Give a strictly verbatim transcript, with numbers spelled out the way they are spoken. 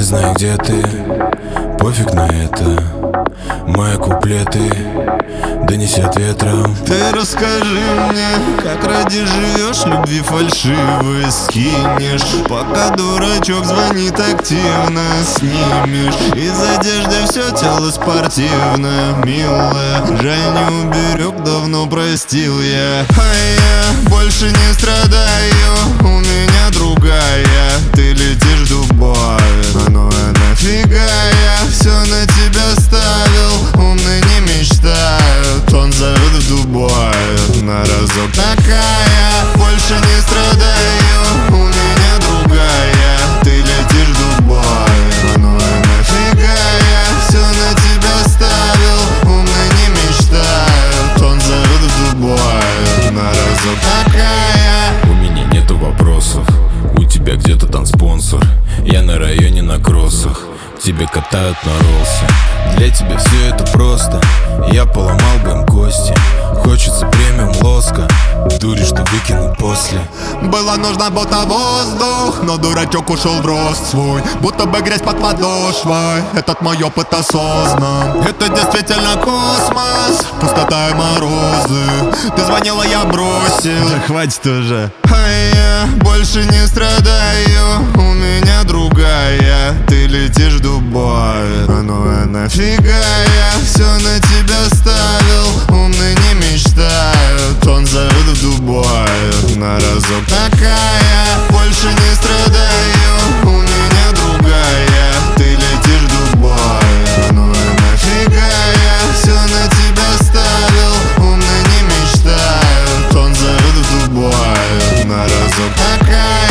знаю, где ты, пофиг на это. Мои куплеты донесет ветром. Ты расскажи мне, как ради живешь, любви фальшивые скинешь. Пока дурачок звонит, активно снимешь. Из одежды все тело спортивное, милое. Жаль, не уберег, давно простил я. А я больше не страдаю, у меня другая. Ты летишь в Дубай, ну а нафига я все на тебя ставил. Умный не мечтают, он зовет в Дубай на разок. Такая, больше не страдаю, у меня другая. Ты летишь в Дубай, ну и нафига я все на тебя ставил. Умный не мечтают, он зовет в Дубай на разок. Такая. У меня нету вопросов, у тебя где-то там спонсор. Я на районе на кроссах, тебе катают на ролсе. Для тебя все это просто, я поломал бы им кости. Хочется премиум лоска, дури, что выкинуть после. Было нужно будто воздух, но дурачок ушел в рост свой. Будто бы грязь под подошвой, этот мой опыт осознан. Это действительно космос, пустота и морозы. Ты звонила, я бросил. Да хватит уже. А я больше не страдаю, у меня другая. Ты летишь в Дубай, ну а нафига я все на тебя ставил. Умный не мечтают, он зовет в Дубай на разок. Такая, больше не страдаю, у меня другая. Ты летишь в Дубай, ну и нафига я все на тебя ставил. Умный не мечтают, он зовет в Дубай на разок. Такая.